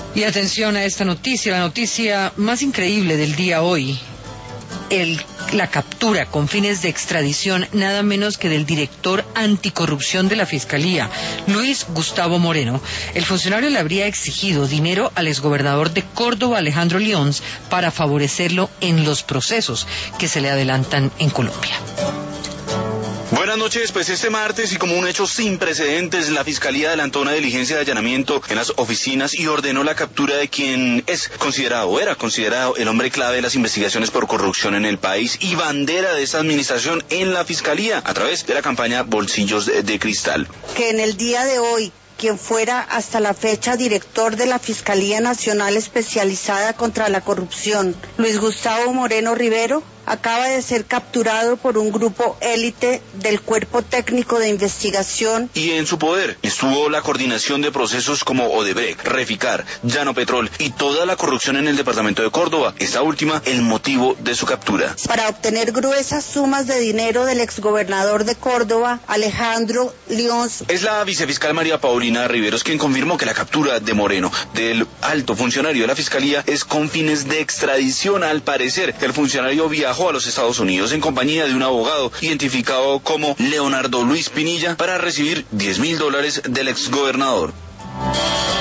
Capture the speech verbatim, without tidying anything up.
Y atención a esta noticia, la noticia más increíble del día hoy. El, la captura con fines de extradición nada menos que del director anticorrupción de la Fiscalía, Luis Gustavo Moreno. El funcionario le habría exigido dinero al exgobernador de Córdoba, Alejandro Lyons, para favorecerlo en los procesos que se le adelantan en Colombia. Buenas noches, pues este martes y como un hecho sin precedentes, la Fiscalía adelantó una diligencia de allanamiento en las oficinas y ordenó la captura de quien es considerado o era considerado el hombre clave de las investigaciones por corrupción en el país y bandera de esta administración en la Fiscalía a través de la campaña Bolsillos de, de Cristal. Que en el día de hoy, quien fuera hasta la fecha director de la Fiscalía Nacional Especializada contra la Corrupción, Luis Gustavo Moreno Rivero, acaba de ser capturado por un grupo élite del Cuerpo Técnico de Investigación. Y en su poder estuvo la coordinación de procesos como Odebrecht, Reficar, Llano Petrol y toda la corrupción en el departamento de Córdoba. Esta última, el motivo de su captura. Para obtener gruesas sumas de dinero del exgobernador de Córdoba, Alejandro Lyons. Es la vicefiscal María Paulina Riveros quien confirmó que la captura de Moreno, del alto funcionario de la Fiscalía, es con fines de extradición. Al parecer, el funcionario viajó a los Estados Unidos en compañía de un abogado identificado como Leonardo Luis Pinilla para recibir diez mil dólares del exgobernador.